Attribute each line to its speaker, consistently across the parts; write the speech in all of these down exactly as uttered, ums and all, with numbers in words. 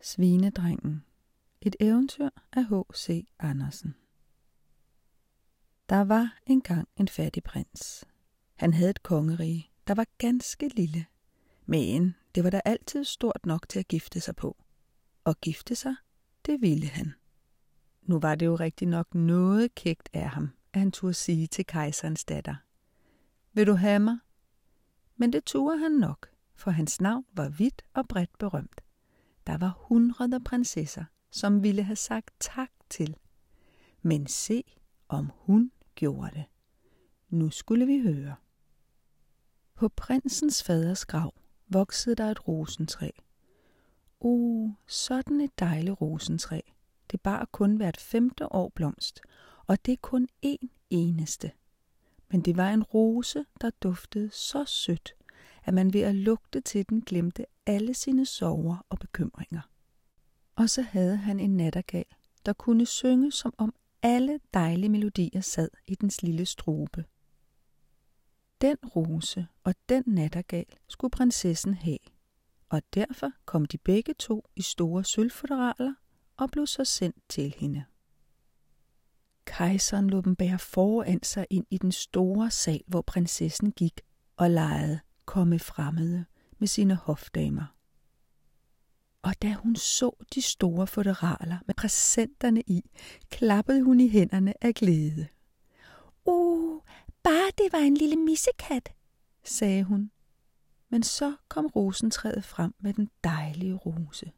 Speaker 1: Svinedrengen. Et eventyr af H C Andersen. Der var engang en fattig prins. Han havde et kongerige, der var ganske lille. Men det var da altid stort nok til at gifte sig på. Og gifte sig, det ville han. Nu var det jo rigtig nok noget kægt af ham, at han turde sige til kejserens datter: Vil du have mig? Men det turde han nok, for hans navn var vidt og bredt berømt. Der var hundrede prinsesser, som ville have sagt tak til. Men se, om hun gjorde det. Nu skulle vi høre. På prinsens faders grav voksede der et rosentræ. Uh, sådan et dejligt rosentræ. Det bar kun hvert femte år blomst, og det er kun én eneste. Men det var en rose, der duftede så sødt, at man ved at lugte til den glemte alle sine sorger og bekymringer. Og så havde han en nattergal, der kunne synge, som om alle dejlige melodier sad i dens lille strube. Den rose og den nattergal skulle prinsessen have, og derfor kom de begge to i store sølvfodraler og blev så sendt til hende. Kejseren lod dem bære foran sig ind i den store sal, hvor prinsessen gik og legede komme fremmede med sine hofdamer. Og da hun så de store fodraler med præsenterne i, klappede hun i hænderne af glæde. Uh, bare det var en lille missekat, sagde hun. Men så kom rosentræet frem med den dejlige rose.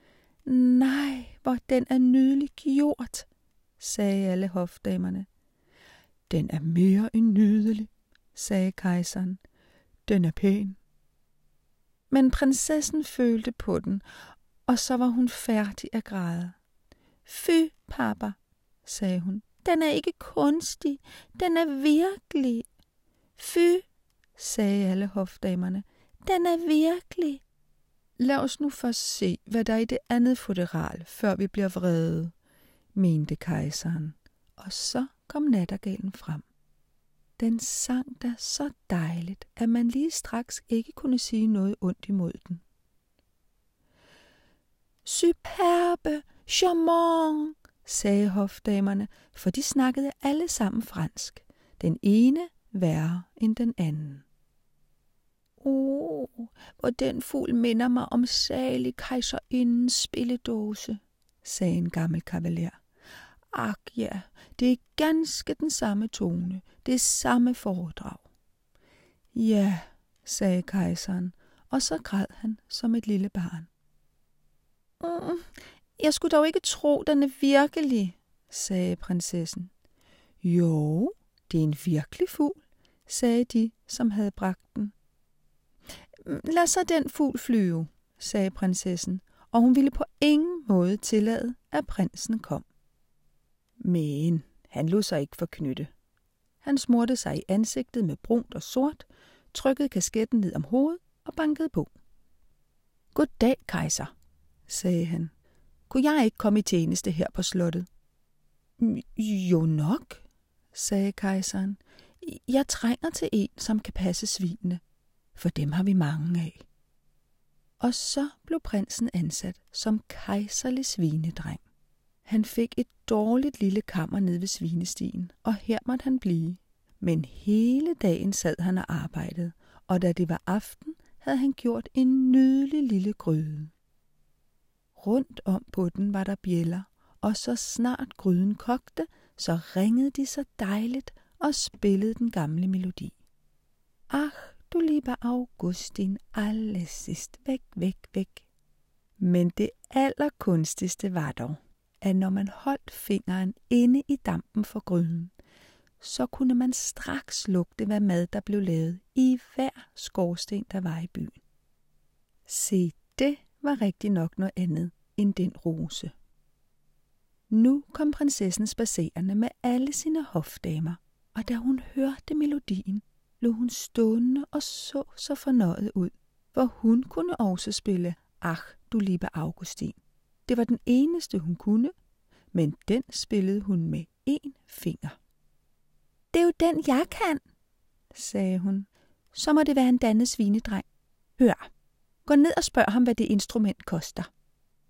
Speaker 1: Nej, hvor den er nydeligt gjort, sagde alle hofdamerne. Den er mere end nydelig, sagde kejseren. Den er pæn. Men prinsessen følte på den, og så var hun færdig at græde. Fy, papa, sagde hun. Den er ikke kunstig, den er virkelig. Fy, sagde alle hofdamerne. Den er virkelig. Lad os nu først se, hvad der er i det andet fodral, før vi bliver vrede, mente kejseren. Og så kom nattergalen frem. Den sang da så dejligt, at man lige straks ikke kunne sige noget ondt imod den. Superbe, charmant, sagde hofdamerne, for de snakkede alle sammen fransk. Den ene værre end den anden. Oh, hvor den fugl minder mig om salig kejserindens spilledåse, sagde en gammel kavaler. Ak ja, det er ganske den samme tone, det er samme foredrag. Ja, sagde kejseren, og så græd han som et lille barn. Mm, jeg skulle dog ikke tro, den er virkelig, sagde prinsessen. Jo, det er en virkelig fugl, sagde de, som havde bragt den. Lad så den fugl flyve, sagde prinsessen, og hun ville på ingen måde tillade, at prinsen kom. Men han lod sig ikke forknytte. Han smurte sig i ansigtet med brunt og sort, trykkede kasketten ned om hovedet og bankede på. Goddag, kejser, sagde han. Kunne jeg ikke komme i tjeneste her på slottet? Jo nok, sagde kejseren. Jeg trænger til en, som kan passe svinene, for dem har vi mange af. Og så blev prinsen ansat som kejserlig svinedreng. Han fik et dårligt lille kammer nede ved svinestien, og her måtte han blive. Men hele dagen sad han og arbejdede, og da det var aften, havde han gjort en nydelig lille gryde. Rundt om på den var der bjælder, og så snart gryden kogte, så ringede de så dejligt og spillede den gamle melodi. Ach, du lieber Augustin, alles sidst væk, væk, væk. Men det allerkunstigste var dog, at når man holdt fingeren inde i dampen for gryden, så kunne man straks lugte, hvad mad der blev lavet i hver skorsten, der var i byen. Se, det var rigtig nok noget andet end den rose. Nu kom prinsessen spaserende med alle sine hofdamer, og da hun hørte melodien, lå hun stående og så så fornøjet ud, for hun kunne også spille Ach, du lieber Augustin. Det var den eneste, hun kunne, men den spillede hun med én finger. Det er jo den, jeg kan, sagde hun. Så må det være en dannet svinedreng. Hør, gå ned og spørg ham, hvad det instrument koster.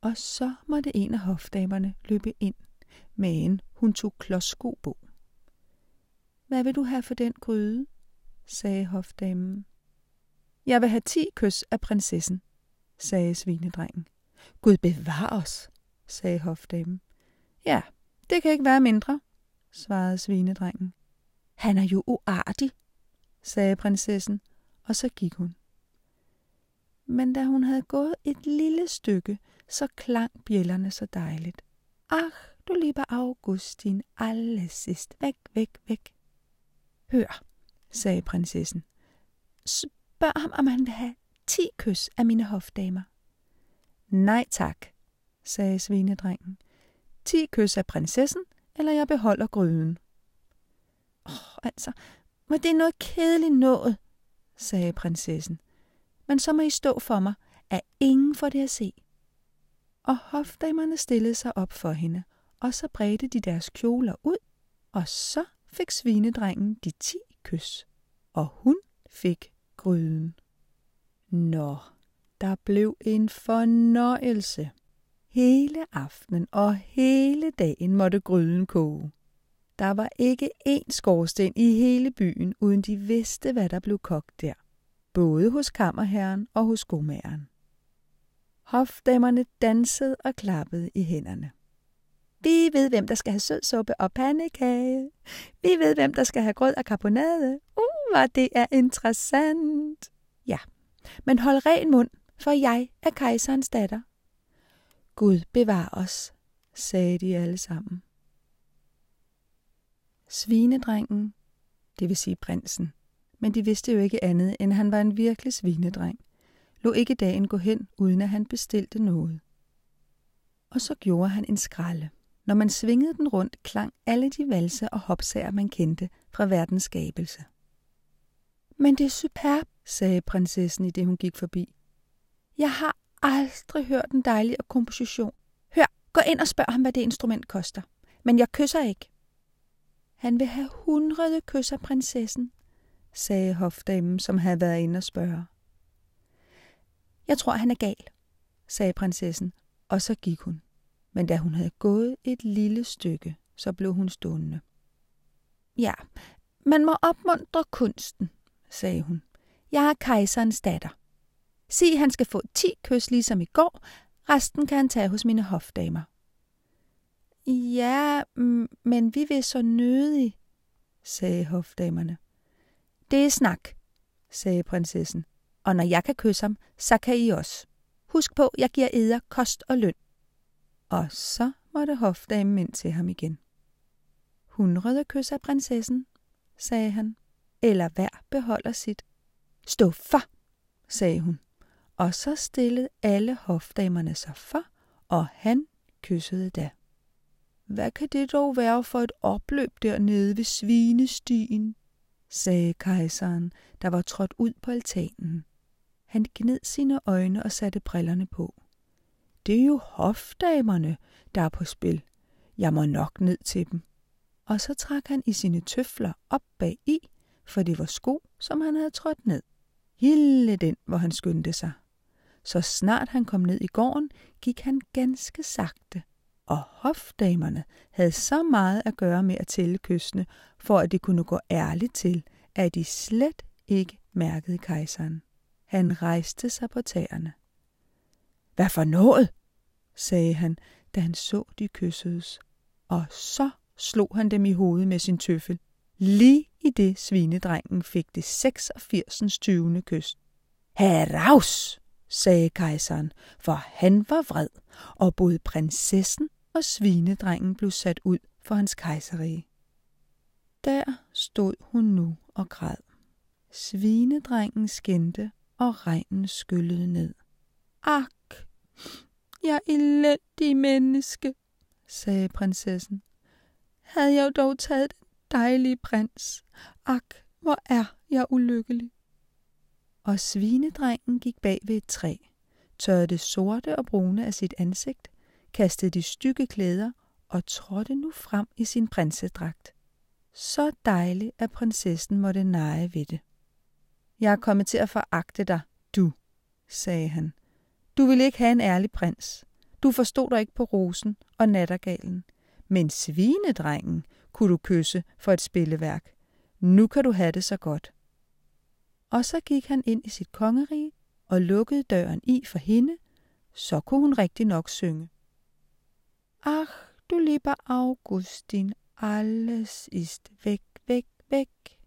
Speaker 1: Og så måtte en af hofdamerne løbe ind, men hun tog klodssko på. Hvad vil du have for den gryde? Sagde hofdamen. Jeg vil have ti kys af prinsessen, sagde svinedrengen. Gud bevar os, sagde hofdamen. Ja, det kan ikke være mindre, svarede svinedrengen. Han er jo uartig, sagde prinsessen, og så gik hun. Men da hun havde gået et lille stykke, så klang bjællerne så dejligt. Ach, du lieber Augustin, alles ist væk, væk, væk. Hør, sagde prinsessen. Spørg ham, om han vil have ti kys af mine hofdamer. Nej tak, sagde svinedrengen. Ti kys af prinsessen, eller jeg beholder gryden. Åh, oh, altså, men det er noget kedeligt noget, sagde prinsessen. Men så må I stå for mig, at ingen får det at se. Og hofdamerne stillede sig op for hende, og så bredte de deres kjoler ud, og så fik svinedrengen de ti kys, og hun fik gryden. Nå, der blev en fornøjelse. Hele aftenen og hele dagen måtte gryden koge. Der var ikke én skorsten i hele byen, uden de vidste, hvad der blev kogt der. Både hos kammerherren og hos skomageren. Hofdamerne dansede og klappede i hænderne. Vi ved, hvem der skal have sødsuppe og pandekage. Vi ved, hvem der skal have grød og karbonade. Uh, hvor det er interessant. Ja, men hold ren mund, for jeg er kejserens datter. Gud bevar os, sagde de alle sammen. Svinedrengen, det vil sige prinsen, men de vidste jo ikke andet, end han var en virkelig svinedreng, lå ikke dagen gå hen, uden at han bestilte noget. Og så gjorde han en skralde. Når man svingede den rundt, klang alle de valser og hopsager, man kendte fra verdens skabelse. Men det er superb, sagde prinsessen, i det hun gik forbi. Jeg har aldrig hørt en dejlig komposition. Hør, gå ind og spørg ham, hvad det instrument koster. Men jeg kysser ikke. Han vil have hundrede kys af prinsessen, sagde hofdamen, som havde været inde og spørge. Jeg tror, han er gal, sagde prinsessen, og så gik hun. Men da hun havde gået et lille stykke, så blev hun stående. Ja, man må opmuntre kunsten, sagde hun. Jeg er kejserens datter. Sig, han skal få ti kys ligesom i går, resten kan han tage hos mine hofdamer. Ja, men vi vil så nødig, sagde hofdamerne. Det er snak, sagde prinsessen, og når jeg kan kysse ham, så kan I også. Husk på, jeg giver eder kost og løn. Og så måtte hofdamen ind til ham igen. Hundrede kys af prinsessen, sagde han, eller hver beholder sit. Stå for, sagde hun, og så stillede alle hofdamerne sig for, og han kyssede da. Hvad kan det dog være for et opløb dernede ved svinestien, sagde kejseren, der var trådt ud på altanen. Han gned sine øjne og satte brillerne på. Det er jo hofdamerne, der er på spil. Jeg må nok ned til dem. Og så trak han i sine tøfler op bag i, for det var sko, som han havde trådt ned. Hele den, hvor han skyndte sig. Så snart han kom ned i gården, gik han ganske sagte, og hofdamerne havde så meget at gøre med at tælle kyssene, for at det kunne gå ærligt til, at de slet ikke mærkede kejseren. Han rejste sig på tæerne. Hvad for noget? Sagde han, da han så de kyssedes, og så slog han dem i hovedet med sin tøffel. Lige i det svinedrengen fik det seksogfirsens tyvende kys. Heraus, sagde kejseren, for han var vred, og både prinsessen og svinedrengen blev sat ud for hans kejserrige. Der stod hun nu og græd. Svinedrengen skændte, og regnen skyllede ned. Ak, jeg elendig menneske, sagde prinsessen. Havde jeg dog taget den dejlige prins. Ak, hvor er jeg ulykkelig. Og svinedrengen gik bag ved et træ, tørrede det sorte og brune af sit ansigt, kastede de stygge klæder og trådte nu frem i sin prinsedragt. Så dejligt, at prinsessen måtte neje ved det. Jeg er kommet til at foragte dig, du, sagde han. Du vil ikke have en ærlig prins. Du forstod dig ikke på rosen og nattergalen. Men svinedrengen kunne du kysse for et spilleværk. Nu kan du have det så godt. Og så gik han ind i sit kongerige og lukkede døren i for hende. Så kunne hun rigtig nok synge. Ach, du lieber Augustin, alles ist weg, weg, weg.